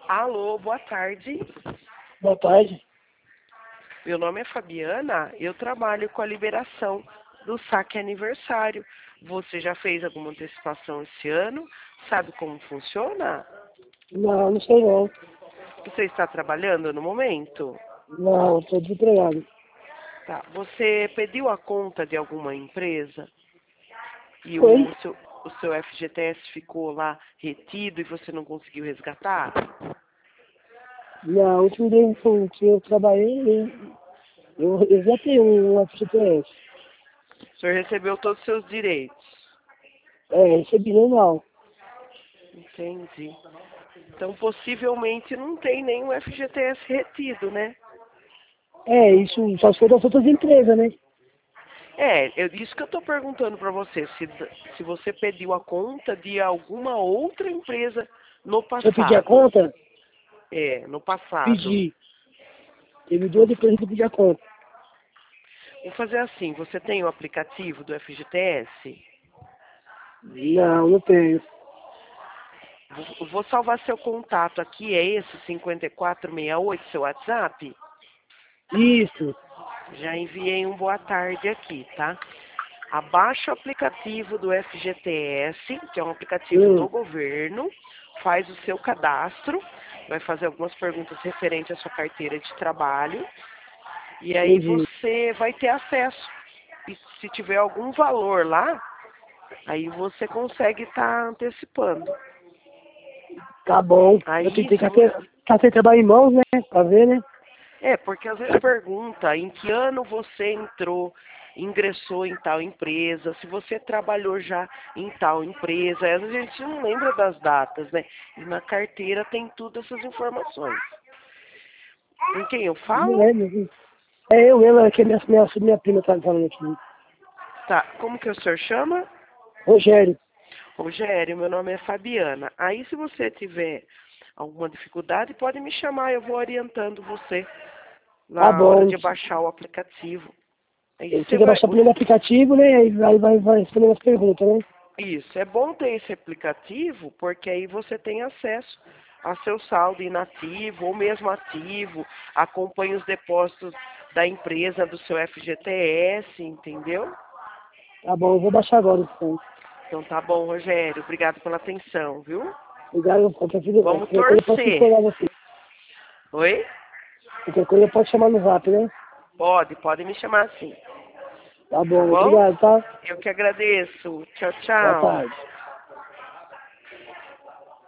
Alô, boa tarde. Boa tarde. Meu nome é Fabiana, eu trabalho com a liberação do saque aniversário. Você já fez alguma antecipação esse ano? Sabe como funciona? Não, não sei não. Você está trabalhando no momento? Não, estou desempregado. Tá. Você pediu a conta de alguma empresa e Foi? o seu FGTS ficou lá retido e você não conseguiu resgatar? Na última vez que eu trabalhei, eu já tenho um FGTS. O senhor recebeu todos os seus direitos? Recebi normal. Entendi. Então, possivelmente não tem nenhum FGTS retido, né? Isso só se for das outras empresas, né? Isso que eu estou perguntando para você, se você pediu a conta de alguma outra empresa no Se eu pedir a passado. conta, No passado. pedi. Teve Então, 2 empresas que eu pedi a conta. vou fazer assim, você tem o aplicativo do FGTS? Não, não tenho. Vou salvar seu contato aqui, é esse 5468, seu WhatsApp? Isso. Já enviei um boa tarde aqui, tá? Abaixa o aplicativo do FGTS, que é um aplicativo do Hum, governo, faz o seu cadastro, vai fazer algumas perguntas referentes à sua carteira de trabalho, e aí entendi. você vai ter acesso. E se tiver algum valor lá, aí você consegue estar antecipando. Tá bom. Eu Aí, tentei se você... ter trabalho em mãos, né? Pra ver, né? Porque às vezes pergunta em que ano você ingressou em tal empresa, se você trabalhou já em tal empresa. Às vezes a gente não lembra das datas, né? E na carteira tem todas essas informações. Com quem eu Não falo? lembro. Eu mesmo, é que minha prima tá falando aqui. Tá, como que o senhor chama? Rogério. Rogério, meu nome é Fabiana. Aí se você tiver alguma dificuldade, pode me chamar, eu vou orientando você Tá na hora bom. de baixar o aplicativo. Aí Ele você tem que vai, baixar primeiro o aplicativo, né? Aí vai respondendo as perguntas, né? Isso, é bom ter esse aplicativo, porque aí você tem acesso a seu saldo inativo ou mesmo ativo, acompanha os depósitos da empresa, do seu FGTS, entendeu? Tá bom, eu vou baixar agora então. Então tá bom, Rogério, obrigado pela atenção, viu? Obrigado, qualquer Vamos coisa pode se torcer. informar você. Oi? Qualquer coisa pode chamar no zap, né? Pode me chamar assim, Tá tá bom, bom? obrigado, tá? Eu que agradeço. Tchau, Boa tchau. tarde.